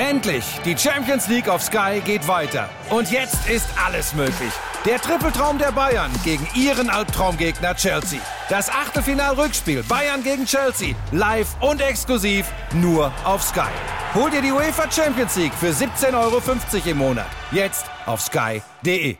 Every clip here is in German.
Endlich! Die Champions League auf Sky geht weiter. Und jetzt ist alles möglich. Der Trippeltraum der Bayern gegen ihren Albtraumgegner Chelsea. Das Achtelfinal-Rückspiel Bayern gegen Chelsea. Live und exklusiv nur auf Sky. Hol dir die UEFA Champions League für 17,50 Euro im Monat. Jetzt auf sky.de.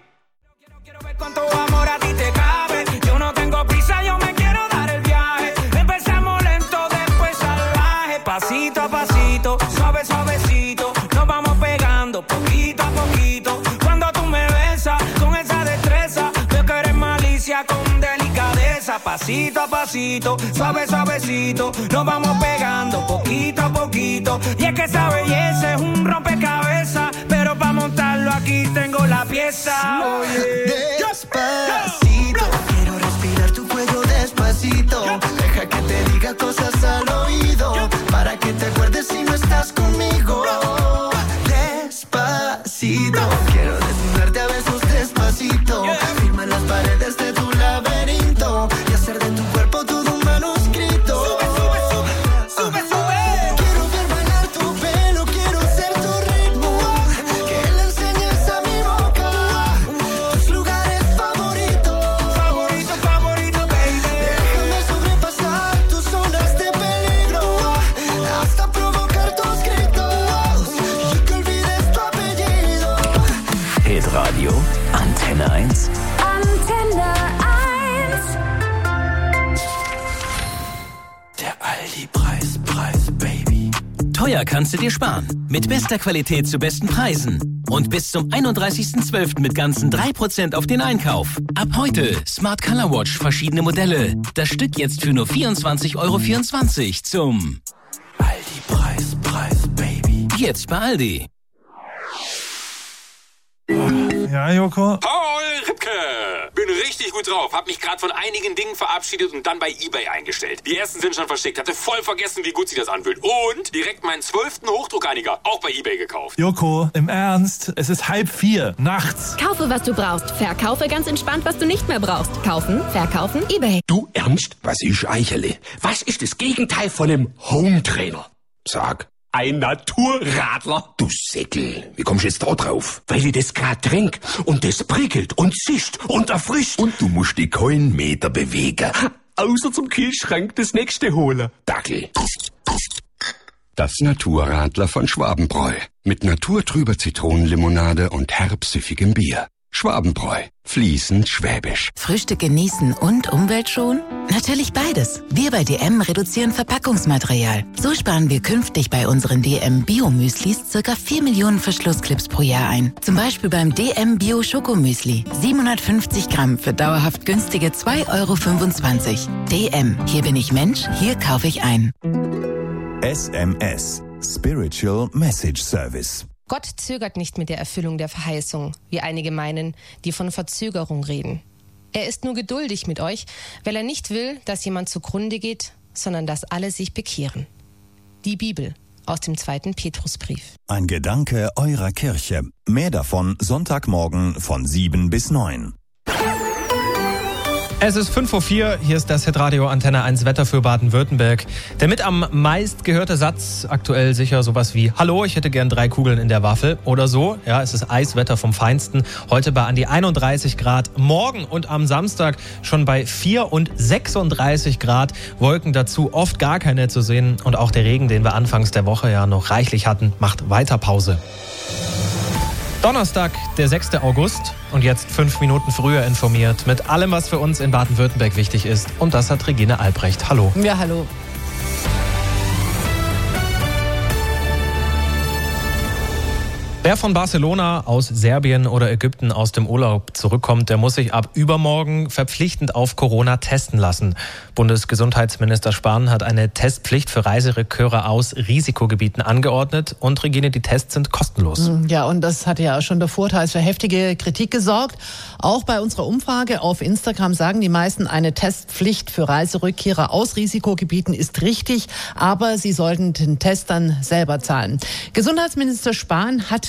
Pasito a pasito, suave suavecito, nos vamos pegando poquito a poquito. Cuando tú me besas con esa destreza, veo que eres malicia con delicadeza. Pasito a pasito, suave suavecito, nos vamos pegando poquito a poquito. Y es que esa belleza es un rompecabezas, pero para montarlo aquí tengo la pieza. Oye, despacito, quiero respirar tu cuello despacito. Deja que te diga cosas al oído, para que te acuerdes si no estás conmigo. Despacito, quiero desnudarte a besos despacito. Firma las paredes de tu laberinto y hacer de tu cuerpo todo un manuscrito. Sube, sube, sube, sube, sube. Quiero ver bailar tu pelo, quiero ser tu ritmo. Que le enseñes a mi boca tus lugares favoritos. favorito, favorito, baby. Déjame sobrepasar tus zonas de peligro, hasta provocar tus gritos y que olvides tu apellido. Hitradio Antenne 1. Antenne 1. Der Aldi-Preis, Baby. Teuer kannst du dir sparen. Mit bester Qualität zu besten Preisen. Und bis zum 31.12. mit ganzen 3% auf den Einkauf. Ab heute Smart Color Watch, verschiedene Modelle. Das Stück jetzt für nur 24,24 Euro zum Aldi-Preis, Baby. Jetzt bei Aldi. Ja, Joko? Paul Ripke! Bin richtig gut drauf. Hab mich gerade von einigen Dingen verabschiedet und dann bei eBay eingestellt. Die ersten sind schon verschickt. Hatte voll vergessen, wie gut sich das anfühlt. Und direkt meinen 12. Hochdruckreiniger auch bei eBay gekauft. Joko, im Ernst? Es ist 3:30 nachts. Kaufe, was du brauchst. Verkaufe ganz entspannt, was du nicht mehr brauchst. Kaufen, verkaufen, eBay. Du Ernst? Was ist Eichele? Was ist das Gegenteil von einem Hometrainer? Sag. Ein Naturradler. Du Säckel, wie kommst du jetzt da drauf? Weil ich das grad trink und das prickelt und zischt und erfrischt. Und du musst dich keinen Meter bewegen. Außer zum Kühlschrank das nächste holen. Dackel. Das Naturradler von Schwabenbräu. Mit naturtrüber Zitronenlimonade und herbsüffigem Bier. Schwabenbräu. Fließend schwäbisch. Frühstück genießen und Umwelt schonen? Natürlich beides. Wir bei DM reduzieren Verpackungsmaterial. So sparen wir künftig bei unseren DM Bio-Müslis ca. 4 Millionen Verschlussclips pro Jahr ein. Zum Beispiel beim DM Bio Schokomüsli. 750 Gramm für dauerhaft günstige 2,25 Euro. DM. Hier bin ich Mensch, hier kaufe ich ein. SMS. Spiritual Message Service. Gott zögert nicht mit der Erfüllung der Verheißung, wie einige meinen, die von Verzögerung reden. Er ist nur geduldig mit euch, weil er nicht will, dass jemand zugrunde geht, sondern dass alle sich bekehren. Die Bibel aus dem 2. Petrusbrief. Ein Gedanke eurer Kirche. Mehr davon Sonntagmorgen von 7 bis 9. Es ist 5:04 Uhr, hier ist das Hitradio Antenne 1 Wetter für Baden-Württemberg. Der mit am meist gehörte Satz, aktuell sicher sowas wie Hallo, ich hätte gern 3 Kugeln in der Waffel oder so. Ja, es ist Eiswetter vom Feinsten. Heute bei an die 31 Grad. Morgen und am Samstag schon bei 4 und 36 Grad. Wolken dazu, oft gar keine zu sehen. Und auch der Regen, den wir anfangs der Woche ja noch reichlich hatten, macht weiter Pause. Donnerstag, der 6. August und jetzt 5 Minuten früher informiert mit allem, was für uns in Baden-Württemberg wichtig ist. Und das hat Regine Albrecht. Hallo. Ja, hallo. Wer von Barcelona, aus Serbien oder Ägypten aus dem Urlaub zurückkommt, der muss sich ab übermorgen verpflichtend auf Corona testen lassen. Bundesgesundheitsminister Spahn hat eine Testpflicht für Reiserückkehrer aus Risikogebieten angeordnet. Und Regine, die Tests sind kostenlos. Ja, und das hat ja schon davor teils für heftige Kritik gesorgt. Auch bei unserer Umfrage auf Instagram sagen die meisten, eine Testpflicht für Reiserückkehrer aus Risikogebieten ist richtig, aber sie sollten den Test dann selber zahlen. Gesundheitsminister Spahn hat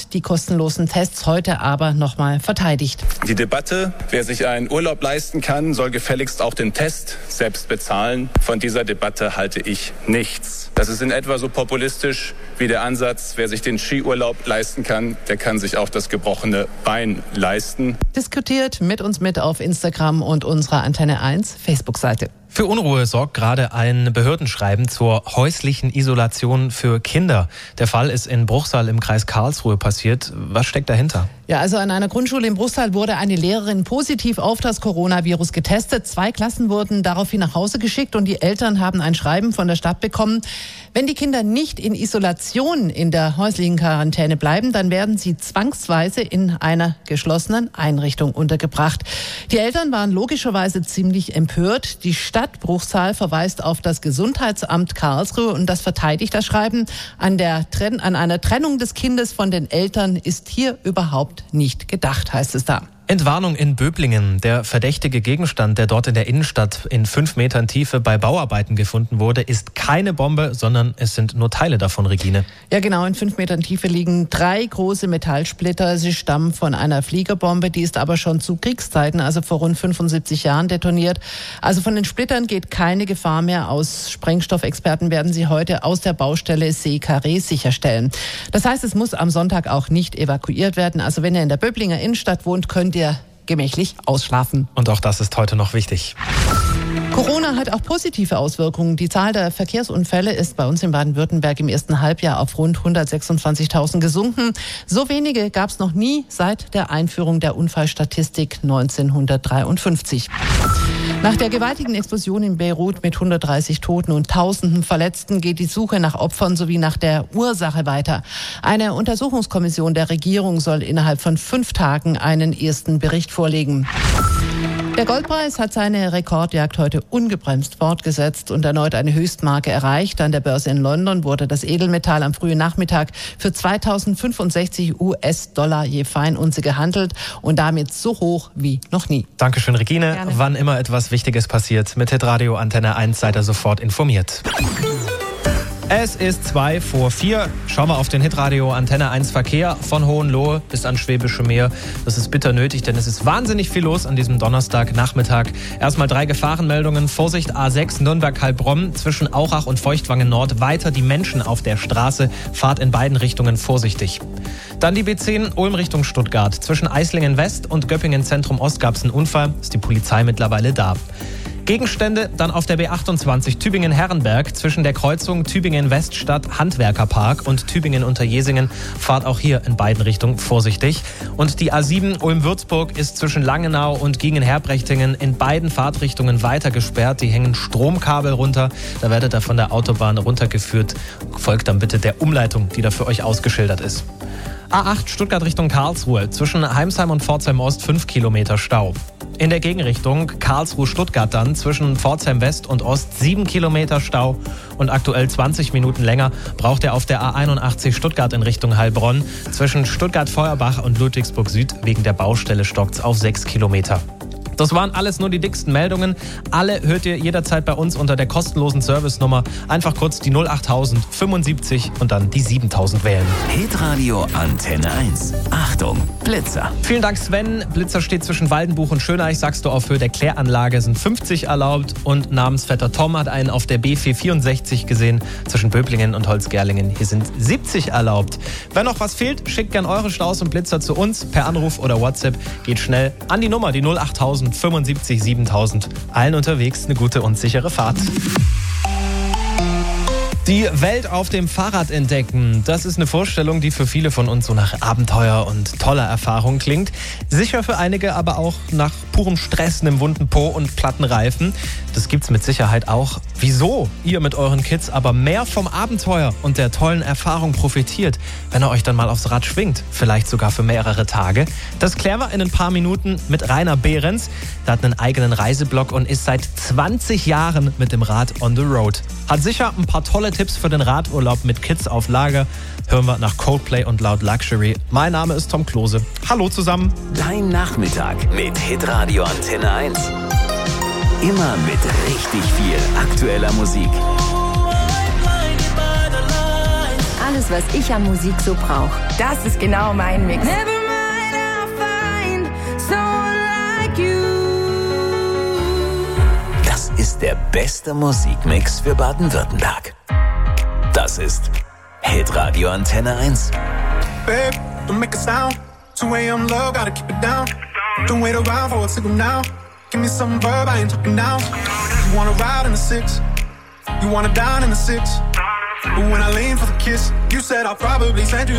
hat die kostenlosen Tests heute aber nochmal verteidigt. Die Debatte, wer sich einen Urlaub leisten kann, soll gefälligst auch den Test selbst bezahlen. Von dieser Debatte halte ich nichts. Das ist in etwa so populistisch wie der Ansatz, wer sich den Skiurlaub leisten kann, der kann sich auch das gebrochene Bein leisten. Diskutiert mit uns mit auf Instagram und unserer Antenne 1 Facebook-Seite. Für Unruhe sorgt gerade ein Behördenschreiben zur häuslichen Isolation für Kinder. Der Fall ist in Bruchsal im Kreis Karlsruhe passiert. Was steckt dahinter? Ja, also an einer Grundschule in Bruchsal wurde eine Lehrerin positiv auf das Coronavirus getestet. 2 Klassen wurden daraufhin nach Hause geschickt und die Eltern haben ein Schreiben von der Stadt bekommen. Wenn die Kinder nicht in Isolation in der häuslichen Quarantäne bleiben, dann werden sie zwangsweise in einer geschlossenen Einrichtung untergebracht. Die Eltern waren logischerweise ziemlich empört. Die Stadt Bruchsal verweist auf das Gesundheitsamt Karlsruhe und das verteidigt das Schreiben. An einer Trennung des Kindes von den Eltern ist hier überhaupt nicht gedacht, heißt es da. Entwarnung in Böblingen. Der verdächtige Gegenstand, der dort in der Innenstadt in 5 Metern Tiefe bei Bauarbeiten gefunden wurde, ist keine Bombe, sondern es sind nur Teile davon, Regine. Ja genau, in 5 Metern Tiefe liegen 3 große Metallsplitter. Sie stammen von einer Fliegerbombe, die ist aber schon zu Kriegszeiten, also vor rund 75 Jahren detoniert. Also von den Splittern geht keine Gefahr mehr aus. Sprengstoffexperten werden sie heute aus der Baustelle See-Carré sicherstellen. Das heißt, es muss am Sonntag auch nicht evakuiert werden. Also wenn ihr in der Böblinger Innenstadt wohnt, könnt ihr gemächlich ausschlafen. Und auch das ist heute noch wichtig. Corona hat auch positive Auswirkungen. Die Zahl der Verkehrsunfälle ist bei uns in Baden-Württemberg im ersten Halbjahr auf rund 126.000 gesunken. So wenige gab es noch nie seit der Einführung der Unfallstatistik 1953. Nach der gewaltigen Explosion in Beirut mit 130 Toten und Tausenden Verletzten geht die Suche nach Opfern sowie nach der Ursache weiter. Eine Untersuchungskommission der Regierung soll innerhalb von 5 Tagen einen ersten Bericht vorlegen. Der Goldpreis hat seine Rekordjagd heute ungebremst fortgesetzt und erneut eine Höchstmarke erreicht. An der Börse in London wurde das Edelmetall am frühen Nachmittag für 2065 US-Dollar je Feinunze gehandelt und damit so hoch wie noch nie. Dankeschön, Regine. Gerne. Wann immer etwas Wichtiges passiert, mit Hitradio Antenne 1 seid ihr sofort informiert. Es ist 2 vor 4. Schauen wir auf den Hitradio Antenne 1 Verkehr von Hohenlohe bis ans Schwäbische Meer. Das ist bitter nötig, denn es ist wahnsinnig viel los an diesem Donnerstagnachmittag. Erstmal 3 Gefahrenmeldungen. Vorsicht A6 Nürnberg-Heilbronn zwischen Auchach und Feuchtwangen Nord. Weiter die Menschen auf der Straße. Fahrt in beiden Richtungen vorsichtig. Dann die B10 Ulm Richtung Stuttgart. Zwischen Eislingen West und Göppingen Zentrum Ost gab es einen Unfall. Ist die Polizei mittlerweile da. Gegenstände dann auf der B28 Tübingen-Herrenberg zwischen der Kreuzung Tübingen-Weststadt Handwerkerpark und Tübingen-Unterjesingen. Fahrt auch hier in beiden Richtungen vorsichtig. Und die A7 Ulm-Würzburg ist zwischen Langenau und Gingen-Herbrechtingen in beiden Fahrtrichtungen weiter gesperrt. Die hängen Stromkabel runter. Da werdet ihr von der Autobahn runtergeführt. Folgt dann bitte der Umleitung, die da für euch ausgeschildert ist. A8 Stuttgart Richtung Karlsruhe. Zwischen Heimsheim und Pforzheim Ost 5 Kilometer Stau. In der Gegenrichtung Karlsruhe-Stuttgart dann zwischen Pforzheim West und Ost 7 Kilometer Stau und aktuell 20 Minuten länger braucht er auf der A81 Stuttgart in Richtung Heilbronn. Zwischen Stuttgart-Feuerbach und Ludwigsburg Süd wegen der Baustelle stockt's auf 6 Kilometer. Das waren alles nur die dicksten Meldungen. Alle hört ihr jederzeit bei uns unter der kostenlosen Servicenummer. Einfach kurz die 08000 75 und dann die 7000 wählen. Hitradio Antenne 1. Achtung, Blitzer. Vielen Dank, Sven. Blitzer steht zwischen Waldenbuch und Schöneich. Sagst du auf Höhe der Kläranlage sind 50 erlaubt. Und Namensvetter Tom hat einen auf der B464 gesehen zwischen Böblingen und Holzgerlingen. Hier sind 70 erlaubt. Wenn noch was fehlt, schickt gern eure Staus und Blitzer zu uns per Anruf oder WhatsApp. Geht schnell an die Nummer, die 08000 75 7000. Allen unterwegs eine gute und sichere Fahrt. Die Welt auf dem Fahrrad entdecken, das ist eine Vorstellung, die für viele von uns so nach Abenteuer und toller Erfahrung klingt. Sicher für einige aber auch nach purem Stress, einem wunden Po und platten Reifen. Das gibt's mit Sicherheit auch. Wieso ihr mit euren Kids aber mehr vom Abenteuer und der tollen Erfahrung profitiert, wenn ihr euch dann mal aufs Rad schwingt, vielleicht sogar für mehrere Tage, das klären wir in ein paar Minuten mit Rainer Behrens. Der hat einen eigenen Reiseblog und ist seit 20 Jahren mit dem Rad on the road. Hat sicher ein paar tolle Tipps für den Radurlaub mit Kids auf Lager. Hören wir nach Coldplay und Loud Luxury. Mein Name ist Tom Klose. Hallo zusammen. Dein Nachmittag mit Hitradio Antenne 1. Immer mit richtig viel aktueller Musik. Alles, was ich an Musik so brauche. Das ist genau mein Mix. Das ist der beste Musikmix für Baden-Württemberg. Das ist Hitradio Antenne 1. Babe, don't make a sound. 2 a.m. love, gotta keep it down. Don't wait around for a signal now. Give me some verb, I ain't talking now. You wanna ride in the 6, you wanna dine in the 6. But when I lean for the kiss, you said I'll probably send you